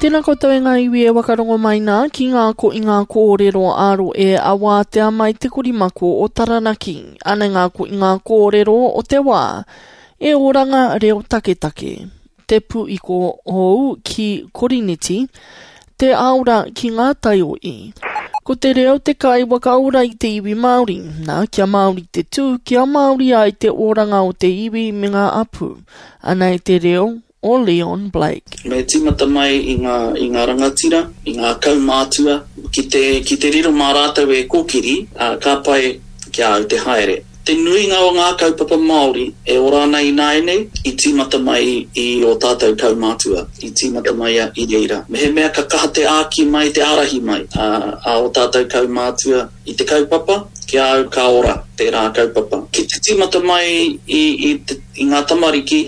Tēnā koutou e ngā iwi e wakarongo mai nā ki ngā ko i ngā kōrero aro e awa te amai te kurimako o Taranaki. Ana ngā ko i ngā kōrero o te wā e oranga reo taketake. Te pu i ko hou ki Koriniti, te aura ki ngā taioi. Ko te reo te kai wakaura i te iwi Māori, nā kia Māori te tū, kia Māori ai te oranga o te iwi me ngā apu. Ana e te reo o Leon Blake. Me tīmata mai i ngā rangatira, i ngā kaumātua, ki te riro mā rātau e kōkiri, ka pai kia au te haere. Te nuinga o ngā kaupapa Māori e ora nei nei, i tīmata mai i o tātou kaumātua, i tīmata mai i reira. Me he mea ka kaha te āki mai, te arahi mai, a o tātou kaumātua i te kaupapa, kia au ka ora te rā kaupapa. Ki te tīmata mai i ngā tamariki,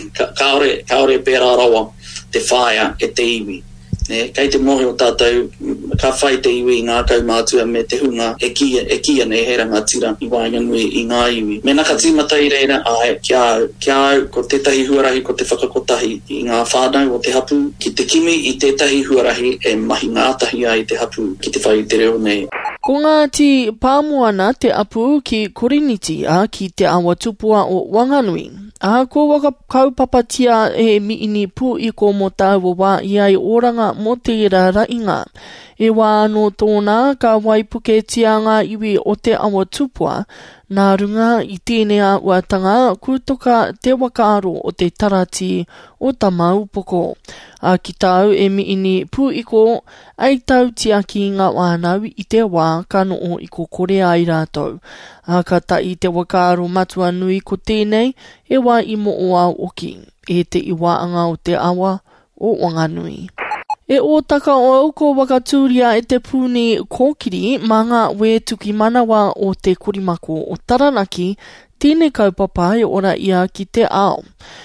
kaore pērā rawa, te whaia e te iwi. Kei te mohi o tātou, ka whai te iwi i ngā kaumātua me te hunga e kia nei he rangatira i Wainganui i ngā iwi. Me naka tīmata i reira, kia au ko tētahi huarahi ko te whakakotahi i ngā whānau o te hapu, ki te kimi i tētahi huarahi e mahi ngātahi ai te hapu ki te whai te reo nei. Ko ngā ti pāmuana te apu ki Koriniti ki te awa tupua o Wanganui. Ko waka kaupapatia e miini pu i ko mo tāua wā i ai oranga mo te rara inga. E wā anō tōna ka waipuketia ngā iwi o te awa tupua, nā runga i tēnei a uatanga kūtoka te wakaaro o te tarati o Tamau Poko. Ki tāu e miini pu i ko ai tau tiaki ngā wānau i te wā kano o i ko korea i rātou. Ka tai te wakaaro matua nui ko tēnei e wā i mo o au oki, e te iwaanga o te awa o Wanganui. E o taka o au ko wakatūria e te pūni kōkiri mā ngā wetuki manawa o te kurimako o Taranaki, tēnei kaupapa e ora ia ki te ao.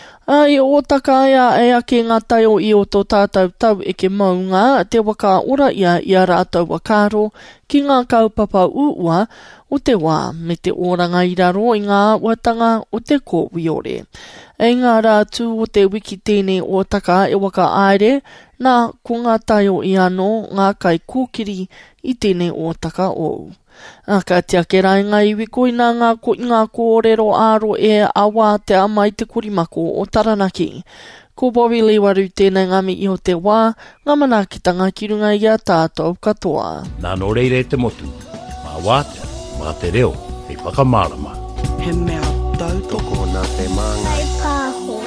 E o taka ia e ake ngā taio i o tō tātou tau e ke maunga te waka ora ia i a rātou wakaro ki ngā kaupapa uua o te wā me te oranga i raro i ngā watanga o te kōwiore. E ngā rātū o te wiki tēnei o taka e waka aere nā ko ngā taio i anō ngā kai kōkiri i tēnei o taka ou. Ka te ake rai ngā iwi koina ngā kōrero aro e awa te amai te kurimako o Taranaki. Ko Bobby Lewaru tēnei ngami i o te wā, ngā manakitanga ki runga i a tātou katoa. Nā no reire te motu, mā wātea, mā te reo, hei whakamārama. He mea tau toko nā te māngai.